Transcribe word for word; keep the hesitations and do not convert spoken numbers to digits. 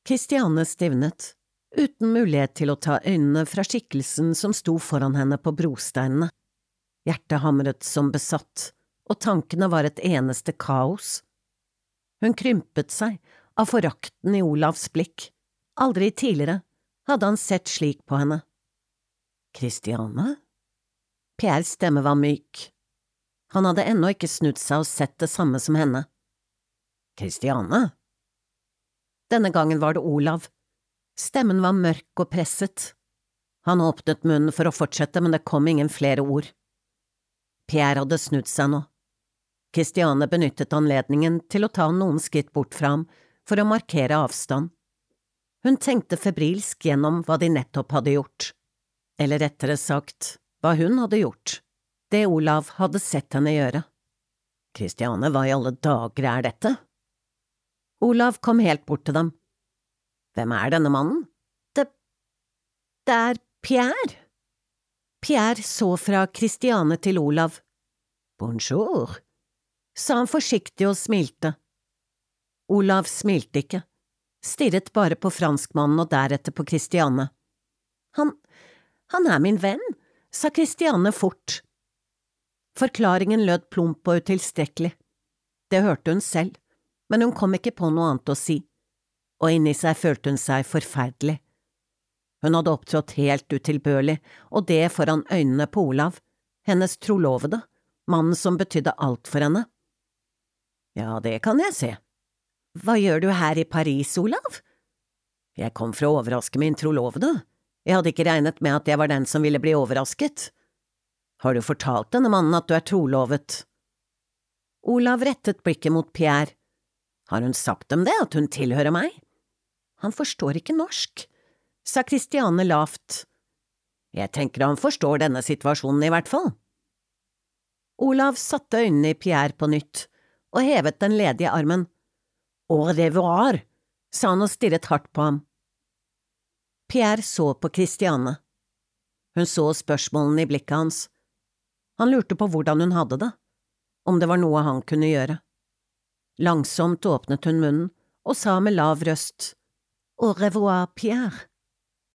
Christiane stivnet, uten mulighet til å ta øynene fra skikkelsen som sto foran henne på brosteinene. Hjertet hamret som besatt, og tankene var et eneste kaos. Hun krympet seg av forakten i Olavs blikk. Aldri tidligere hadde han sett slik på henne. Christiane? Pierres stemme var myk. Han hadde ennå ikke snudd seg og sett det samme som henne. Christiane? Denne gangen var det Olav. Stemmen var mørk og presset. Han åpnet munnen for å fortsette, men det kom ingen flere ord. Pierre hadde snudd seg nå. Christiane benyttet anledningen til å ta noen skritt bort fra ham for å markere avstand. Hun tenkte febrilsk gjennom hva de nettopp hadde gjort. Eller rettere sagt, hva hun hadde gjort. Det Olav hadde sett henne gjøre. Christiane, hva i alle dager er dette? Olav kom helt bort til dem. Hvem er denne mannen? Det… det er Pierre. Pierre så fra Christiane til Olav. Bonjour, sa han forsiktig og smilte. Olav smilte ikke, stirret bare på franskmannen og deretter på Christiane. Han… han er min venn, sa Christiane fort. Forklaringen lød plump og utilstrekkelig. Det hørte hun selv, men hun kom ikke på noe annet å si, og inni seg følte hun seg forferdelig. Hun hadde opptrådt helt utilbørlig, og det foran øynene på Olav, hennes trolovede, mannen som betydde alt for henne. Ja, det kan jeg se. Hva gjør du her i Paris, Olav? Jeg kom for å overraske min trolovede. Jeg hadde ikke regnet med at jeg var den som ville bli overrasket. Har du fortalt denne mannen at du er trolovet? Olav rettet blikket mot Pierre. Har hun sagt dem det, at hun tilhører meg? Han forstår ikke norsk, sa Christiane lavt. Jeg tenker han forstår denne situasjonen i hvert fall. Olav satte øynene i Pierre på nytt, og hevet den ledige armen. Au revoir, sa han og stirret hardt på ham. Pierre så på Christiane. Hun så spørsmålene i blikket hans. Han lurte på hvordan hun hadde det, om det var noe han kunne gjøre. Langsomt åpnet hun munnen og sa med lav røst, Au revoir, Pierre.